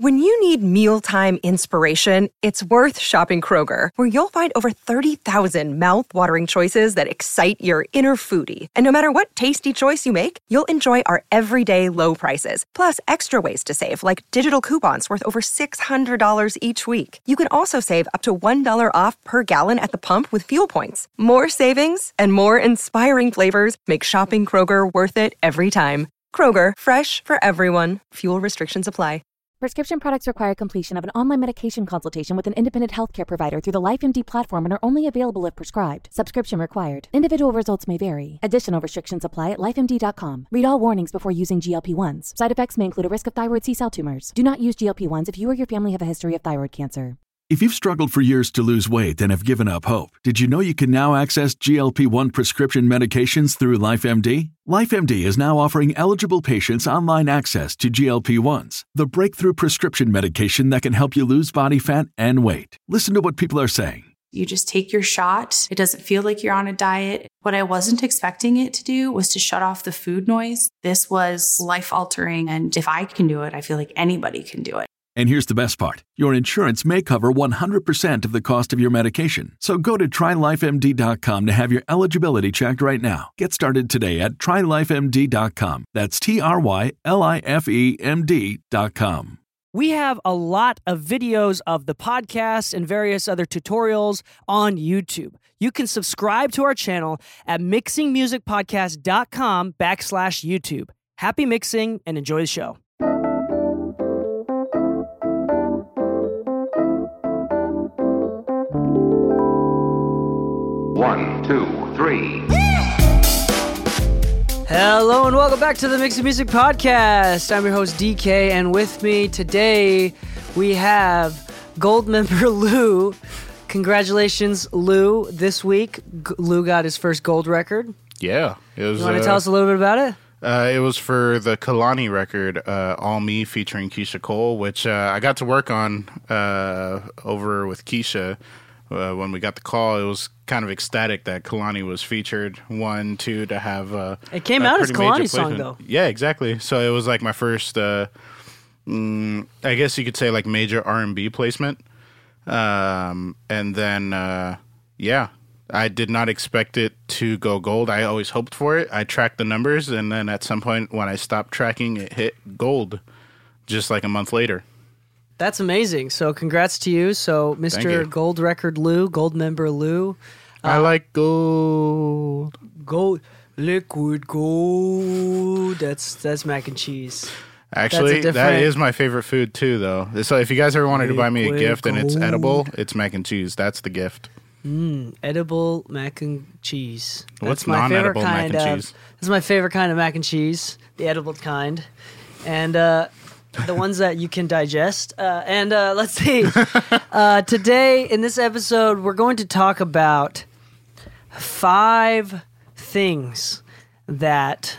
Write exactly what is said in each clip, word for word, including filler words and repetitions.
When you need mealtime inspiration, it's worth shopping Kroger, where you'll find over thirty thousand mouth-watering choices that excite your inner foodie. And no matter what tasty choice you make, you'll enjoy our everyday low prices, plus extra ways to save, like digital coupons worth over six hundred dollars each week. You can also save up to one dollar off per gallon at the pump with fuel points. More savings and more inspiring flavors make shopping Kroger worth it every time. Kroger, fresh for everyone. Fuel restrictions apply. Prescription products require completion of an online medication consultation with an independent healthcare provider through the LifeMD platform and are only available if prescribed. Subscription required. Individual results may vary. Additional restrictions apply at life M D dot com. Read all warnings before using G L P ones. Side effects may include a risk of thyroid C-cell tumors. Do not use G L P ones if you or your family have a history of thyroid cancer. If you've struggled for years to lose weight and have given up hope, did you know you can now access G L P one prescription medications through LifeMD? LifeMD is now offering eligible patients online access to G L P ones, the breakthrough prescription medication that can help you lose body fat and weight. Listen to what people are saying. You just take your shot. It doesn't feel like you're on a diet. What I wasn't expecting it to do was to shut off the food noise. This was life-altering, and if I can do it, I feel like anybody can do it. And here's the best part. Your insurance may cover one hundred percent of the cost of your medication. So go to try life M D dot com to have your eligibility checked right now. Get started today at try life M D dot com. That's T R Y L I F E M D dot com. We have a lot of videos of the podcast and various other tutorials on YouTube. You can subscribe to our channel at mixingmusicpodcast.com backslash YouTube. Happy mixing and enjoy the show. One, two, three. Hello and welcome back to the Mixing Music Podcast. I'm your host D K, and with me today we have Gold member Lou. Congratulations, Lou. This week, G- Lou got his first gold record. Yeah. It was, you want to uh, tell us a little bit about it? Uh, it was for the Kalani record, uh, All Me, featuring Keisha Cole, which uh, I got to work on uh, over with Keisha. Uh, when we got the call, it was kind of ecstatic that Kalani was featured. One, two, to have uh, it came out as Kalani's song, though. Yeah, exactly. So it was like my first, uh, mm, I guess you could say, like major R and B placement. Um, and then, uh, yeah, I did not expect it to go gold. I always hoped for it. I tracked the numbers, and then at some point when I stopped tracking, it hit gold just like a month later. That's amazing. So congrats to you. So Mister Gold Record Lou, Gold member Lou. Uh, I like gold. Gold. Liquid gold. That's that's mac and cheese. Actually, different... that is my favorite food too, though. So if you guys ever wanted to buy me a gift and it's edible, it's mac and cheese. That's the gift. Mm, edible mac and cheese. That's What's my non-edible favorite mac kind and of, cheese? This is my favorite kind of mac and cheese, the edible kind. And uh, the ones that you can digest. Uh, and uh, let's see. uh, today, in this episode, we're going to talk about five things that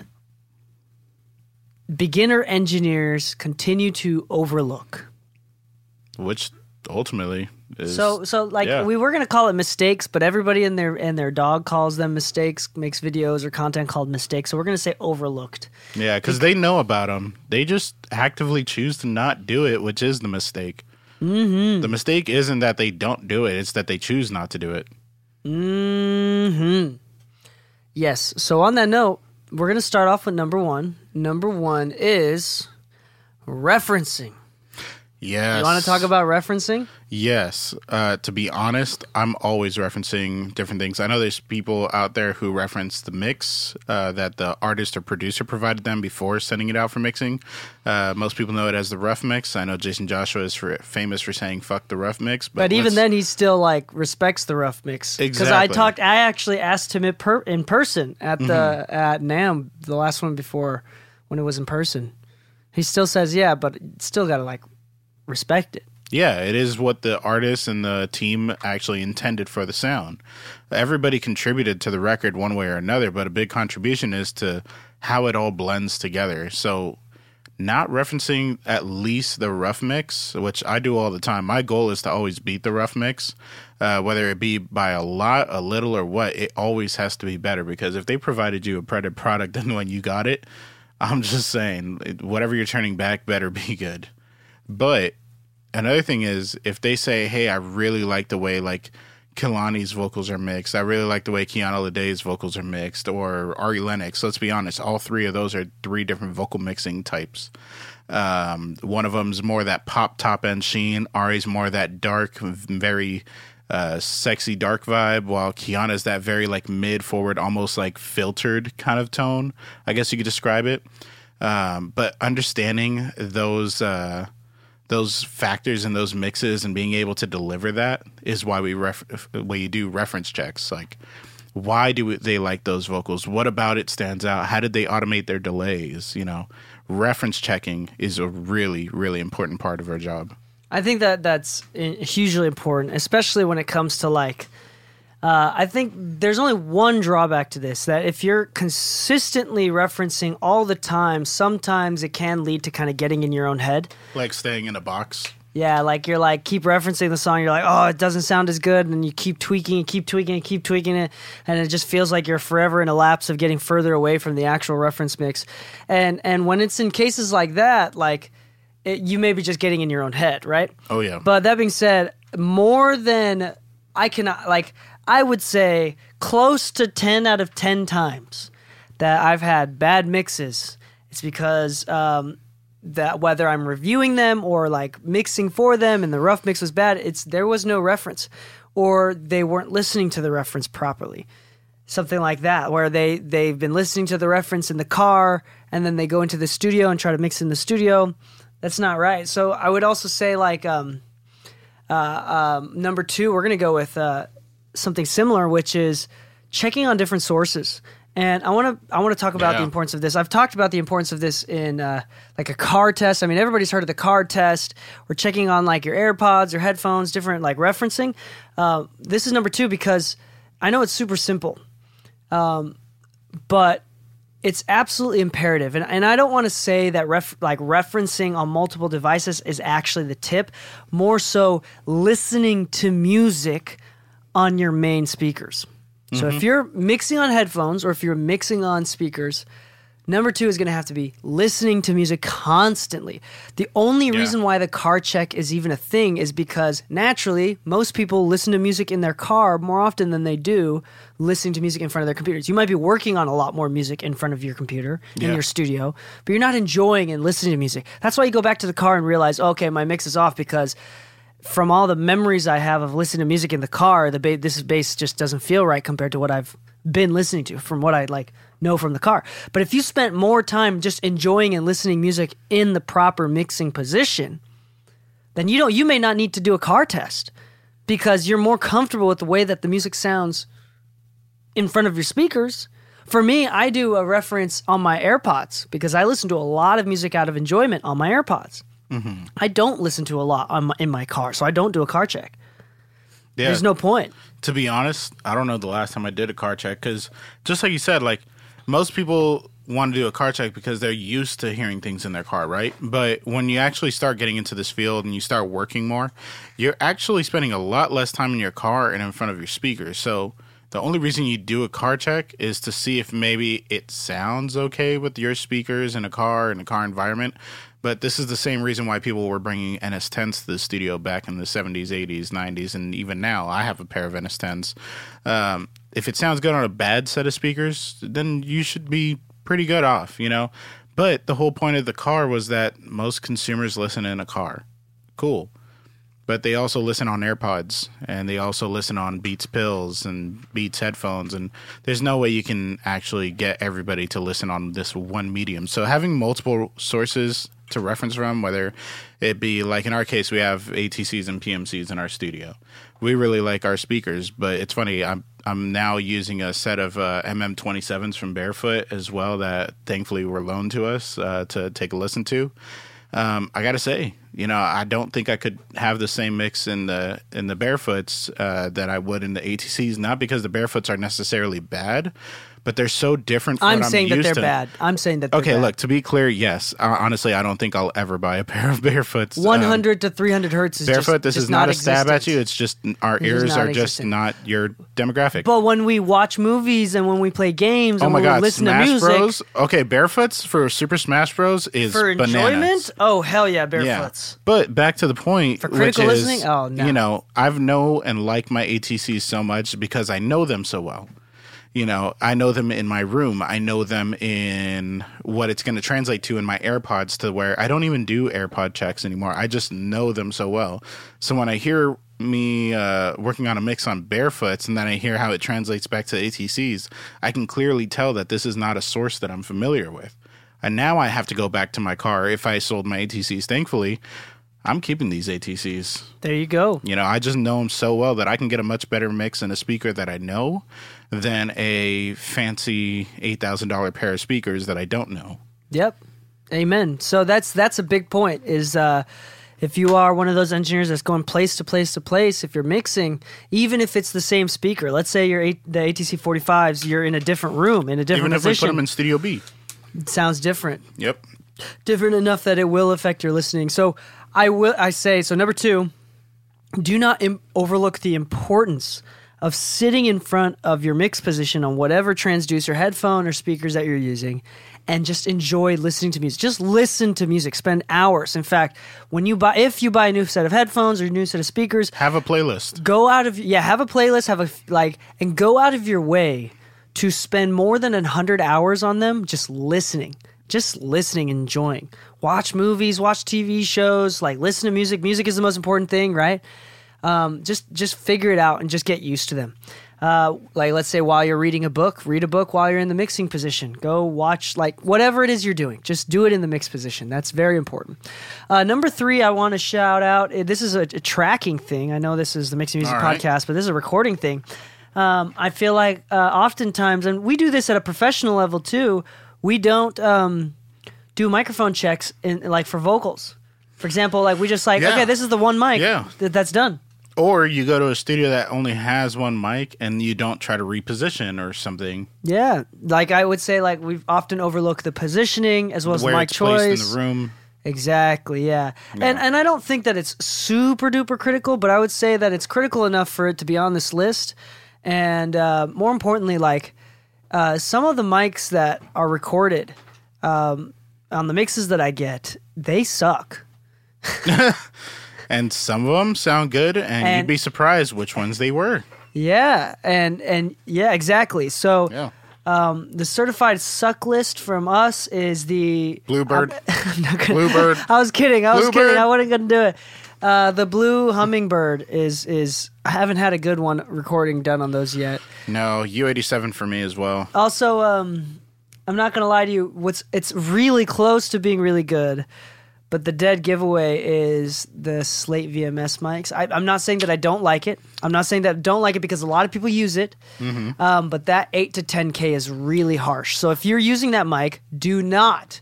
beginner engineers continue to overlook. Which ultimately is... So, so like, yeah. we were going to call it mistakes, but everybody and their and their dog calls them mistakes, makes videos or content called mistakes. So we're going to say overlooked. Yeah, because they know about them. They just actively choose to not do it, which is the mistake. Mm-hmm. The mistake isn't that they don't do it. It's that they choose not to do it. Mm-hmm. Yes. So on that note, we're going to start off with number one. Number one is referencing. Yes. You want to talk about referencing? Yes. Uh, to be honest, I'm always referencing different things. I know there's people out there who reference the mix uh, that the artist or producer provided them before sending it out for mixing. Uh, most people know it as the rough mix. I know Jason Joshua is for, famous for saying "fuck the rough mix," but, but even then, he still like respects the rough mix. Exactly. Because I talked, I actually asked him in, per, in person at the mm-hmm. at NAMM, the last one before when it was in person. He still says, "Yeah, but still got to like." Respect it. Yeah, it is what the artist and the team actually intended for the sound. Everybody contributed to the record one way or another, but a big contribution is to how it all blends together. So not referencing at least the rough mix, which I do all the time. My goal is to always beat the rough mix, uh, whether it be by a lot, a little, or what. It always has to be better, because if they provided you a better product than when you got it, I'm just saying, whatever you're turning back better be good. But another thing is, if they say, hey, I really like the way, like, Kehlani's vocals are mixed, I really like the way Kiana Ledé's vocals are mixed, or Ari Lennox, let's be honest, all three of those are three different vocal mixing types. Um, one of them's more that pop top-end sheen, Ari's more that dark, very uh, sexy dark vibe, while Kiana's that very, like, mid-forward, almost, like, filtered kind of tone, I guess you could describe it. Um, but understanding those... Uh, those factors and those mixes and being able to deliver that is why we ref- why you do reference checks. Like, why do they like those vocals? What about it stands out? How did they automate their delays? You know, reference checking is a really, really important part of our job. I think that that's hugely important, especially when it comes to like, uh, I think there's only one drawback to this, that if you're consistently referencing all the time, sometimes it can lead to kind of getting in your own head. Like staying in a box. Yeah, like you're like, keep referencing the song, you're like, oh, it doesn't sound as good, and you keep tweaking and keep tweaking and keep tweaking it, and it just feels like you're forever in a lapse of getting further away from the actual reference mix. And and when it's in cases like that, like, it, you may be just getting in your own head, right? Oh, yeah. But that being said, more than I cannot, like, I would say close to ten out of ten times that I've had bad mixes, it's because um, that whether I'm reviewing them or like mixing for them and the rough mix was bad, it's there was no reference, or they weren't listening to the reference properly. Something like that, where they, they've been listening to the reference in the car and then they go into the studio and try to mix in the studio. That's not right. So I would also say like um, uh, um, number two, we're going to go with... Uh, something similar, which is checking on different sources. And I want to I want to talk about yeah. the importance of this. I've talked about the importance of this in uh, like a car test. I mean, everybody's heard of the car test. We're checking on like your AirPods, your headphones, different like referencing. Uh, this is number two because I know it's super simple, um, but it's absolutely imperative. And and I don't want to say that ref, like referencing on multiple devices is actually the tip. More so, listening to music on your main speakers. So mm-hmm. if you're mixing on headphones or if you're mixing on speakers, number two is going to have to be listening to music constantly. The only yeah. reason why the car check is even a thing is because naturally, most people listen to music in their car more often than they do listening to music in front of their computers. You might be working on a lot more music in front of your computer in yeah. your studio, but you're not enjoying and listening to music. That's why you go back to the car and realize, oh, okay, my mix is off because from all the memories I have of listening to music in the car, the ba- this bass just doesn't feel right compared to what I've been listening to from what I like know from the car. But if you spent more time just enjoying and listening music in the proper mixing position, then you don't you may not need to do a car test because you're more comfortable with the way that the music sounds in front of your speakers. For me, I do a reference on my AirPods because I listen to a lot of music out of enjoyment on my AirPods. Mm-hmm. I don't listen to a lot on my, in my car, so I don't do a car check. Yeah. There's no point. To be honest, I don't know the last time I did a car check because just like you said, like most people want to do a car check because they're used to hearing things in their car, right? But when you actually start getting into this field and you start working more, you're actually spending a lot less time in your car and in front of your speakers. So the only reason you do a car check is to see if maybe it sounds okay with your speakers in a car, in a car environment. But this is the same reason why people were bringing N S tens to the studio back in the seventies, eighties, nineties, and even now. I have a pair of N S tens. Um, if it sounds good on a bad set of speakers, then you should be pretty good off, you know? But the whole point of the car was that most consumers listen in a car. Cool. But they also listen on AirPods, and they also listen on Beats Pills and Beats headphones, and there's no way you can actually get everybody to listen on this one medium. So having multiple sources to reference from, whether it be like in our case, we have A T Cs and P M Cs in our studio. We really like our speakers, but it's funny, I'm I'm now using a set of uh, M M twenty-sevens from Barefoot as well that thankfully were loaned to us uh, to take a listen to. Um, I gotta say, you know, I don't think I could have the same mix in the in the Barefoots uh, that I would in the A T Cs. Not because the Barefoots are necessarily bad, but they're so different from I'm what saying I'm that used they're to. bad. I'm saying that they're Okay, bad. look, to be clear, yes. Uh, honestly, I don't think I'll ever buy a pair of Barefoots. Um, one hundred to three hundred hertz is Barefoot, just, this just is not, a stab at existent. you. It's just our It is ears not are just existent. not your demographic. But when we watch movies and when we play games oh and my when we God, listen Smash to music Bros. Okay, Barefoots for Super Smash Bros. Is for bananas. enjoyment, oh hell yeah, Yeah, barefoots. but back to the point, For critical which is, listening? Oh, no. you know, I've know and like my A T Cs so much because I know them so well. You know, I know them in my room. I know them in what it's going to translate to in my AirPods, to where I don't even do AirPod checks anymore. I just know them so well. So when I hear me uh, working on a mix on Barefoots and then I hear how it translates back to A T Cs, I can clearly tell that this is not a source that I'm familiar with. And now I have to go back to my car. If I sold my A T Cs, thankfully, I'm keeping these A T Cs. There you go. You know, I just know them so well that I can get a much better mix in a speaker that I know than a fancy eight thousand dollars pair of speakers that I don't know. Yep. Amen. So that's that's a big point is uh, if you are one of those engineers that's going place to place to place, if you're mixing, even if it's the same speaker, let's say you're a- the A T C forty-fives, you're in a different room, in a different Even if we position. put them in Studio B. It sounds different. Yep. Different enough that it will affect your listening. So I will. I say so. Number two, do not Im- overlook the importance of sitting in front of your mix position on whatever transducer, headphone, or speakers that you're using, and just enjoy listening to music. Just listen to music. Spend hours. In fact, when you buy, if you buy a new set of headphones or a new set of speakers, Have a playlist. go out of yeah, have a playlist, have a like, and go out of your way to spend more than a hundred hours on them just listening. Just listening, enjoying. Watch movies, watch T V shows, like listen to music. Music is the most important thing, right? Um, just just figure it out and just get used to them. Uh, like let's say while you're reading a book, read a book while you're in the mixing position. Go watch like whatever it is you're doing. Just do it in the mix position. That's very important. Uh, number three, I want to shout out. This is a, a tracking thing. I know this is the Mixing Music All right. Podcast, but this is a recording thing. Um, I feel like uh, oftentimes, and we do this at a professional level too, we don't um, do microphone checks in like for vocals. For example, like we just like, Yeah. okay, this is the one mic Yeah. that, that's done. Or you go to a studio that only has one mic and you don't try to reposition or something. Yeah, like I would say, like we've often overlooked the positioning as well as where the mic it's choice. placed in the room. Exactly, yeah. And and I don't think that it's super duper critical, but I would say that it's critical enough for it to be on this list. And uh, more importantly, like uh, some of the mics that are recorded um, on the mixes that I get, they suck. And some of them sound good, and, And- you'd be surprised which ones they were. Yeah, and and yeah, exactly. So Yeah. um, the certified suck list from us is the Bluebird. I'm not gonna, Bluebird. I was kidding. I was Bluebird. kidding. I wasn't gonna do it. Uh, the blue hummingbird is is I haven't had a good one recording done on those yet. No, U eighty-seven for me as well. Also, um, I'm not gonna lie to you. What's it's really close to being really good, but the dead giveaway is the Slate V M S mics. I, I'm not saying that I don't like it. I'm not saying that I don't like it because a lot of people use it. Mm-hmm. Um, but that eight to ten K is really harsh. So if you're using that mic, do not,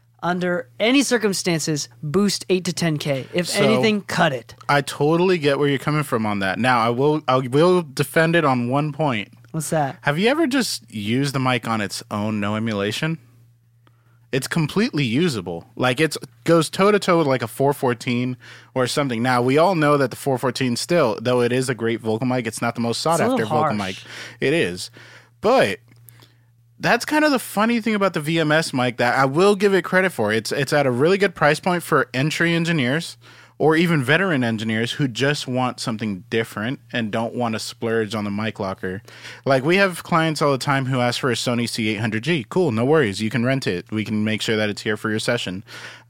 under any circumstances, boost eight to ten K. If So- anything, cut it. I totally get where you're coming from on that. Now, I will I will defend it on one point. What's that? Have you ever just used the mic on its own, no emulation? It's completely usable. Like it goes toe to toe with like a four fourteen or something. Now we all know that the four fourteen still, though it is a great vocal mic, it's not the most sought It's a after little vocal harsh. mic. It is, but that's kind of the funny thing about the V M S mic that I will give it credit for. It's it's at a really good price point for entry engineers or even veteran engineers who just want something different and don't want to splurge on the mic locker. Like we have clients all the time who ask for a Sony C eight hundred G. Cool, no worries. You can rent it. We can make sure that it's here for your session.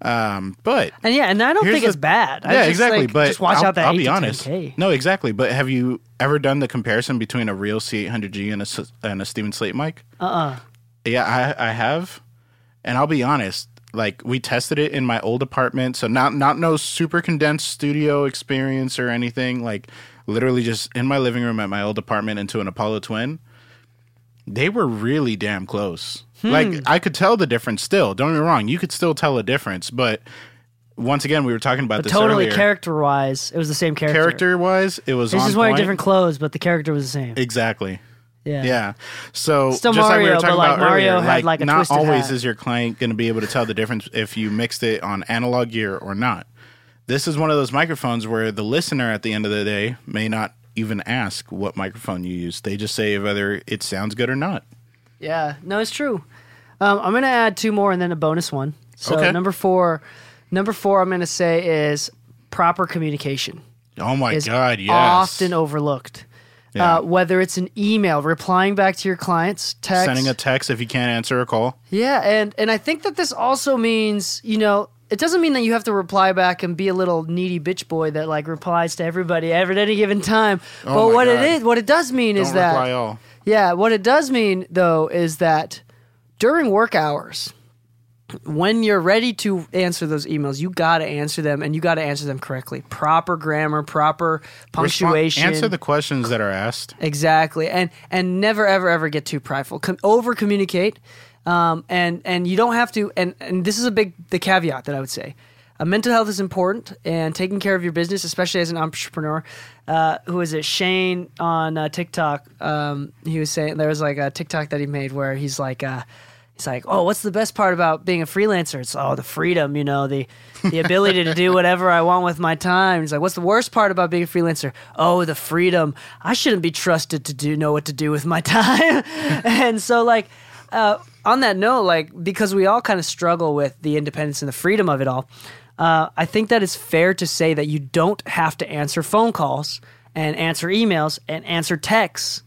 Um, but And yeah, and I don't here's think the- it's bad. I yeah, just, exactly. like, but just watch I'll, out that I'll eight be to honest. ten K. No, exactly. But have you ever done the comparison between a real C eight hundred G and a S- and a Steven Slate mic? Uh uh Yeah, I I have, and I'll be honest. Like we tested it in my old apartment, so not not no super condensed studio experience or anything. Like literally just in my living room at my old apartment into an Apollo Twin. They were really damn close. Hmm. Like I could tell the difference. Still, don't get me wrong. You could still tell a difference, but once again, we were talking about But this totally, earlier. character wise, it was the same character. Character wise, it was He's on just wearing point. different clothes, but the character was the same. Exactly. Yeah. Yeah. So Still just like we Mario, were talking but, like, about Mario earlier, had, like, like, a not twisted always hat. is your client going to be able to tell the difference if you mixed it on analog gear or not. This is one of those microphones where the listener at the end of the day may not even ask what microphone you use. They just say whether it sounds good or not. Yeah, no, it's true. Um, I'm going to add two more and then a bonus one. So Okay. number four, number four, I'm going to say is proper communication. Oh my is God, yes. often overlooked. Yeah. Uh, whether it's an email, replying back to your clients, text. Sending a text if you can't answer a call. Yeah, and, and I think that this also means, you know, it doesn't mean that you have to reply back and be a little needy bitch boy that like replies to everybody at any given time. Oh but my what God. it is, what it does mean Don't is that reply all. yeah, what it does mean though is that during work hours, when you're ready to answer those emails, you got to answer them, and you got to answer them correctly. Proper grammar, proper punctuation. Respon- answer the questions that are asked. Exactly, and and never ever ever get too prideful. Com- over communicate, um, and and you don't have to. And and this is a big the caveat that I would say. Uh, mental health is important, and taking care of your business, especially as an entrepreneur. Uh, who is it? Shane on uh, TikTok. Um, he was saying there was like a TikTok that he made where he's like. Uh, He's like, oh, what's the best part about being a freelancer? It's, oh, the freedom, you know, the the ability to do whatever I want with my time. He's like, what's the worst part about being a freelancer? Oh, the freedom. I shouldn't be trusted to do know what to do with my time. And so, like, uh, on that note, like, because we all kind of struggle with the independence and the freedom of it all, uh, I think that it's fair to say that you don't have to answer phone calls and answer emails and answer texts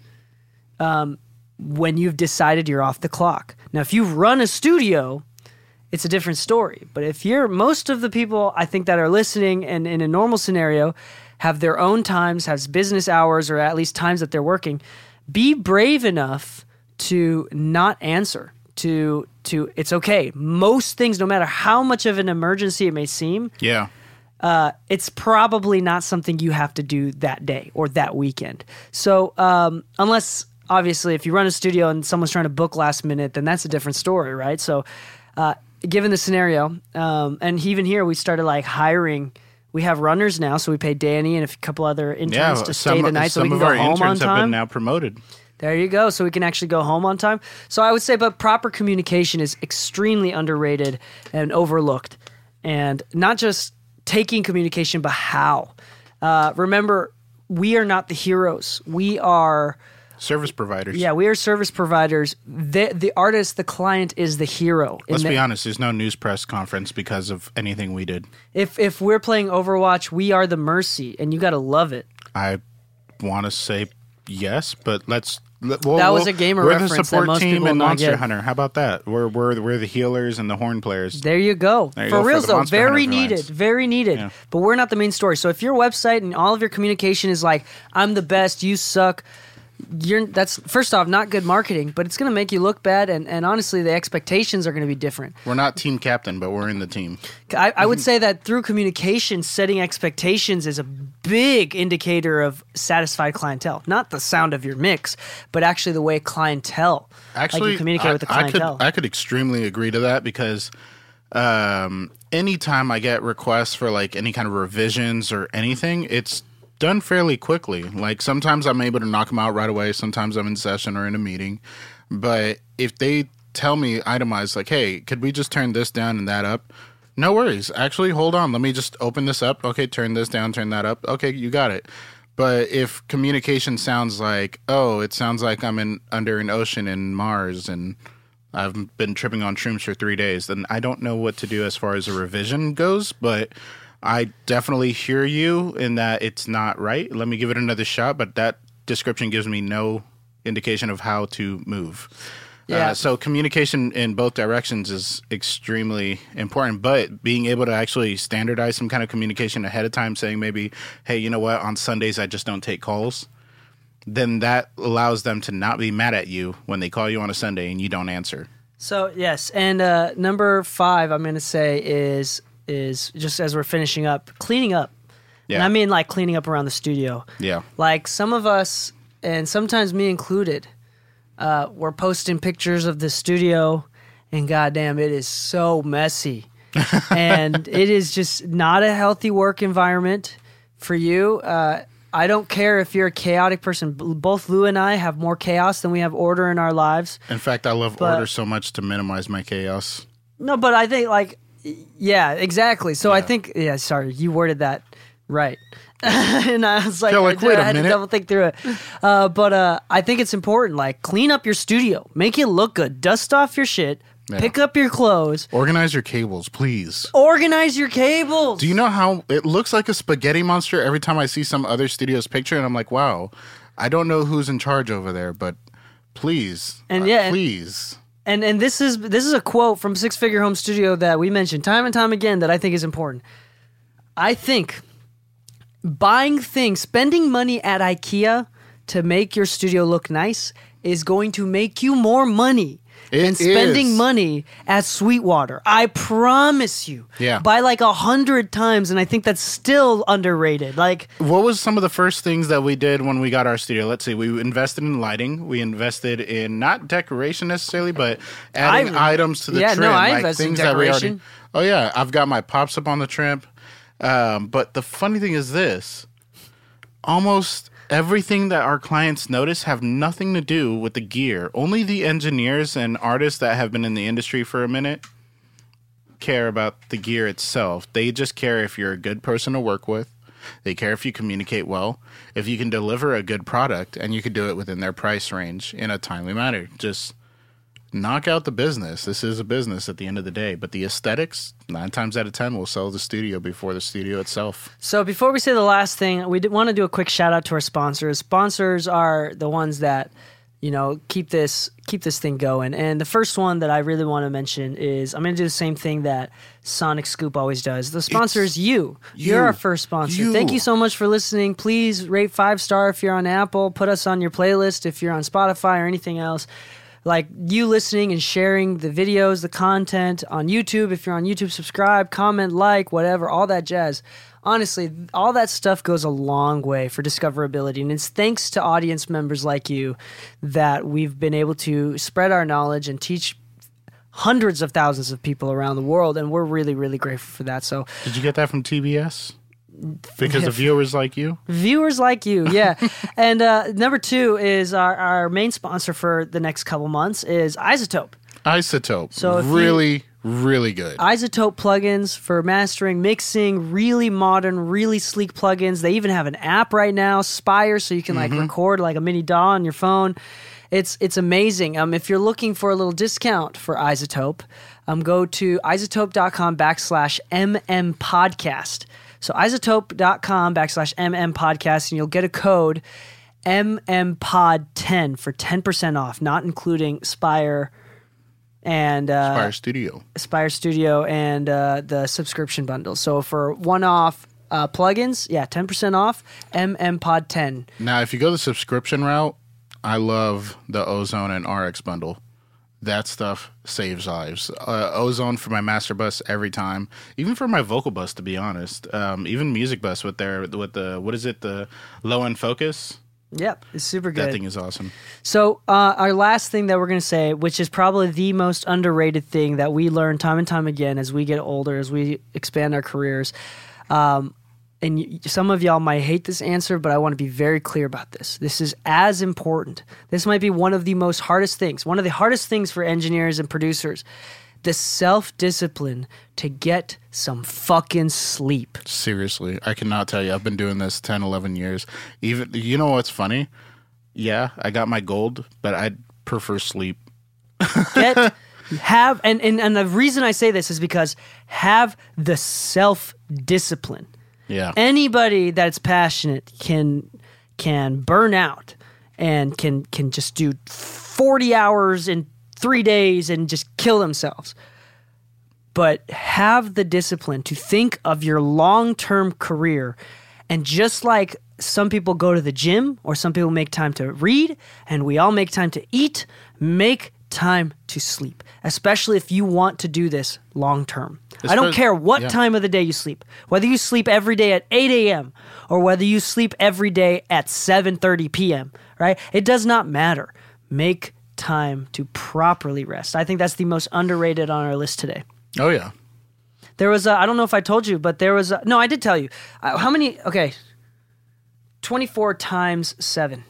um, when you've decided you're off the clock. Now, if you run a studio, it's a different story. But if you're, most of the people I think that are listening and in a normal scenario have their own times, has business hours, or at least times that they're working, be brave enough to not answer. To, to it's okay. Most things, no matter how much of an emergency it may seem, Yeah. uh, it's probably not something you have to do that day or that weekend. So um, unless... Obviously, if you run a studio and someone's trying to book last minute, then that's a different story, right? So, uh, given the scenario, um, and even here, we started like hiring. We have runners now, so we pay Danny and a couple other interns Yeah. to Some, stay the night, so we some can of go our home on interns have been time. now promoted. There you go. So we can actually go home on time. So I would say, but proper communication is extremely underrated and overlooked, and not just taking communication, but how. Uh, remember, we are not the heroes. We are. Service providers. Yeah, we are service providers. The the artist, the client is the hero. Let's And be the- honest, there's no news press conference because of anything we did. If if we're playing Overwatch, we are the mercy, and you got to love it. I want to say yes, but let's. Let, we'll, That was we'll- a gamer we're reference the that support most team people in will not Monster get. Hunter. How about that? We're we're we're the healers and the horn players. There you go. There you for go, for reals the though, Monster very Hunter needed, fans. very needed. Yeah. But we're not the main story. So if your website and all of your communication is like, "I'm the best, you suck," you're that's first off not good marketing, but it's going to make you look bad, and, and honestly, the expectations are going to be different. We're not team captain, but we're in the team. I, I would say that through communication, setting expectations is a big indicator of satisfied clientele. Not the sound of your mix, but actually the way clientele, Actually, like you communicate I, with the I could clientele. I could extremely agree to that because um, anytime I get requests for like any kind of revisions or anything, it's done fairly quickly. Like sometimes I'm able to knock them out right away. Sometimes I'm in session or in a meeting. But if they tell me itemized, like, hey, could we just turn this down and that up? No worries. Actually, hold on. Let me just open this up. Okay, turn this down, turn that up. Okay, you got it. But if communication sounds like, oh, it sounds like I'm in under an ocean in Mars and I've been tripping on shrooms for three days, then I don't know what to do as far as a revision goes. But I definitely hear you in that it's not right. Let me give it another shot. But that description gives me no indication of how to move. Yeah. Uh, so communication in both directions is extremely important, but being able to actually standardize some kind of communication ahead of time, saying maybe, hey, you know what, on Sundays I just don't take calls, then that allows them to not be mad at you when they call you on a Sunday and you don't answer. So yes, and uh, number five, I'm going to say is is just as we're finishing up, cleaning up. Yeah. And I mean like cleaning up around the studio. Yeah. Like some of us, and sometimes me included, uh, we're posting pictures of the studio, and goddamn, it is so messy. And it is just not a healthy work environment for you. Uh, I don't care if you're a chaotic person. B- Both Lou and I have more chaos than we have order in our lives. In fact, I love But- order so much to minimize my chaos. No, but I think like, yeah, exactly. So I Yeah. think, yeah, sorry, you worded that right. And I was like, You're like, I, wait a I had minute. to double think through it. Uh, but uh, I think it's important. Like, clean up your studio, make it look good, dust off your shit, Yeah. pick up your clothes, Organize your cables, please. organize your cables. Do you know how it looks like a spaghetti monster every time I see some other studio's picture? And I'm like, wow, I don't know who's in charge over there, but please. And uh, yeah, and- please. And and this is this is a quote from Six Figure Home Studio that we mentioned time and time again that I think is important. I think buying things, spending money at IKEA to make your studio look nice is going to make you more money It than spending is. money at Sweetwater. I promise you. Yeah. By like a hundred times, and I think that's still underrated. Like, What was some of the first things that we did when we got our studio? Let's see. We invested in lighting. We invested in not decoration necessarily, but adding I- items to the yeah, trim. no, I like invested in things that we already. decoration. Oh yeah, I've got my pops up on the trim. Um, but the funny thing is this: almost everything that our clients notice have nothing to do with the gear. Only the engineers and artists that have been in the industry for a minute care about the gear itself. They just care if you're a good person to work with. They care if you communicate well, if you can deliver a good product, and you can do it within their price range in a timely manner. Just knock out the business. This is a business at the end of the day. But the aesthetics, nine times out of ten, will sell the studio before the studio itself. so before we say the last thing, we want to do a quick shout out to our sponsors. Sponsors are the ones that, you know, keep this keep this thing going. And the first one that I really want to mention is I'm going to do the same thing that Sonic Scoop always does. The sponsor It's is you. you. You're our first sponsor. You. Thank you so much for listening. Please rate five star if you're on Apple. Put us on your playlist if you're on Spotify or anything else. Like you listening and sharing the videos, the content on YouTube. If you're on YouTube, subscribe, comment, like, whatever, all that jazz. Honestly, all that stuff goes a long way for discoverability. And it's thanks to audience members like you that we've been able to spread our knowledge and teach hundreds of thousands of people around the world. And we're really, really grateful for that. So Did you get that from T B S? Because of viewers like you? viewers like you, yeah. And uh, number two is our, our main sponsor for the next couple months is iZotope. Isotope. So if you- really, really good. iZotope plugins for mastering, mixing, really modern, really sleek plugins. They even have an app right now, Spire, so you can like record like a mini D A W on your phone. It's it's amazing. Um, if you're looking for a little discount for iZotope, um, go to izotope.com backslash mm podcast. So izotope.com backslash mm podcast, and you'll get a code M M pod ten for ten percent off, not including Spire and uh, Fire Studio. Aspire Studio and uh, the subscription bundle. So for one-off uh, plugins, yeah, ten percent off, M M Pod ten. Now, if you go the subscription route, I love the Ozone and R X bundle. That stuff saves lives. Uh, Ozone for my master bus every time, even for my vocal bus, to be honest. Um, even music bus with their with the what is it, the low end focus. Yep, it's super good. That thing is awesome. So uh, our last thing that we're going to say, which is probably the most underrated thing that we learn time and time again as we get older, as we expand our careers, um, and y- some of y'all might hate this answer, but I want to be very clear about this. This is as important. This might be one of the most hardest things, one of the hardest things for engineers and producers, the self-discipline to get some fucking sleep. Seriously, I cannot tell you. I've been doing this ten, eleven years. Even you know what's funny? Yeah, I got my gold, but I prefer sleep. Get have and, and and the reason I say this is because have the self-discipline. Yeah. Anybody that's passionate can can burn out and can can just do forty hours in three days and just kill themselves. But have the discipline to think of your long-term career. And just like some people go to the gym or some people make time to read and we all make time to eat, make time to sleep, especially if you want to do this long-term. I don't Especially- care what yeah. time of the day you sleep, whether you sleep every day at eight a.m. or whether you sleep every day at seven thirty p.m., right? It does not matter. Make time to properly rest. I think that's the most underrated on our list today. Oh yeah. There was a, I don't know if I told you, but there was a, no, I did tell you. Uh, how many, okay. twenty-four times seven.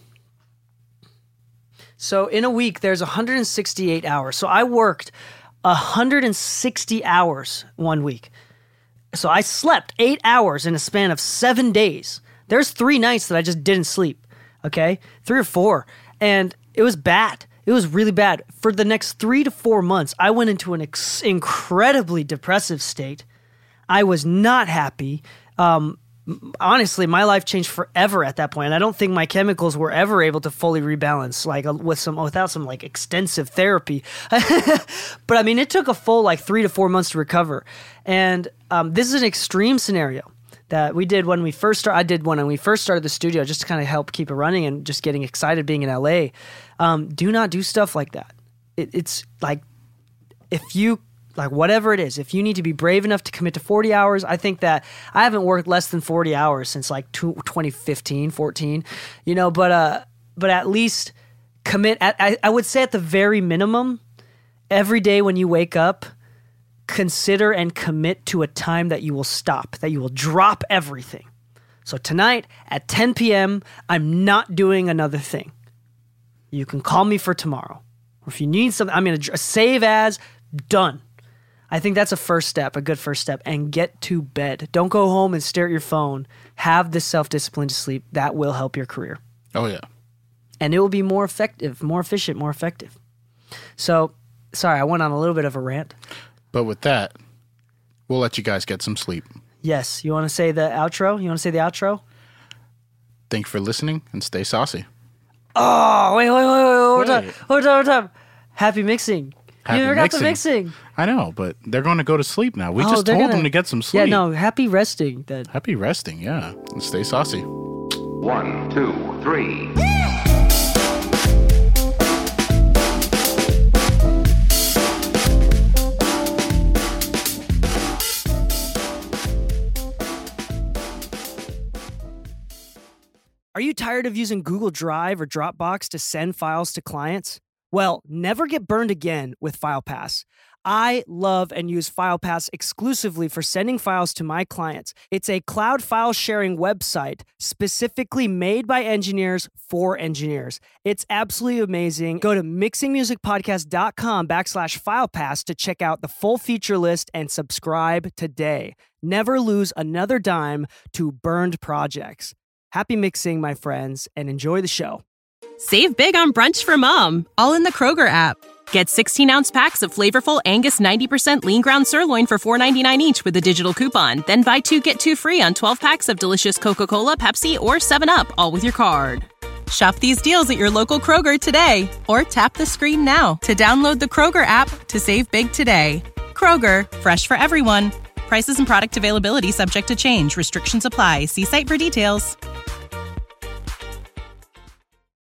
So in a week, there's one hundred sixty-eight hours. So I worked one hundred sixty hours one week. So I slept eight hours in a span of seven days. There's three nights that I just didn't sleep, okay? Three or four. And it was bad. It was really bad. For the next three to four months, I went into an ex- incredibly depressive state. I was not happy. Um, honestly, my life changed forever at that point. I don't think my chemicals were ever able to fully rebalance, like uh, with some without some like extensive therapy. But I mean, it took a full like three to four months to recover. And um, this is an extreme scenario that we did when we first started. I did when we first started the studio just to kind of help keep it running and just getting excited being in L A. Um, do not do stuff like that. It, it's like if you. Like whatever it is, if you need to be brave enough to commit to forty hours, I think that I haven't worked less than forty hours since like twenty fifteen, fourteen, you know, but uh, but at least commit, at, I, I would say at the very minimum, every day when you wake up, consider and commit to a time that you will stop, that you will drop everything. So tonight at ten p.m., I'm not doing another thing. You can call me for tomorrow. Or if you need something, I'm going to save as, done. I think that's a first step, a good first step, and get to bed. Don't go home and stare at your phone. Have the self-discipline to sleep. That will help your career. Oh, yeah. And it will be more effective, more efficient, more effective. So, sorry, I went on a little bit of a rant. But with that, we'll let you guys get some sleep. Yes. You want to say the outro? You want to say the outro? Thank you for listening, and stay saucy. Oh, wait, wait, wait, wait, wait. Hold Wait. on, hold on, hold on. Happy mixing. Happy you never got the mixing. mixing. I know, but they're going to go to sleep now. We Oh, just they're told gonna- them to get some sleep. Yeah, no, happy resting then. Happy resting, yeah. And stay saucy. One, two, three. Are you tired of using Google Drive or Dropbox to send files to clients? Well, never get burned again with FilePass. I love and use FilePass exclusively for sending files to my clients. It's a cloud file sharing website specifically made by engineers for engineers. It's absolutely amazing. Go to mixingmusicpodcast.com backslash FilePass to check out the full feature list and subscribe today. Never lose another dime to burned projects. Happy mixing, my friends, and enjoy the show. Save big on brunch for mom, all in the Kroger app. Get sixteen-ounce packs of flavorful Angus ninety percent lean ground sirloin for four ninety-nine each with a digital coupon. Then buy two, get two free on twelve packs of delicious Coca-Cola, Pepsi, or seven up, all with your card. Shop these deals at your local Kroger today, or tap the screen now to download the Kroger app to save big today. Kroger, fresh for everyone. Prices and product availability subject to change. Restrictions apply. See site for details.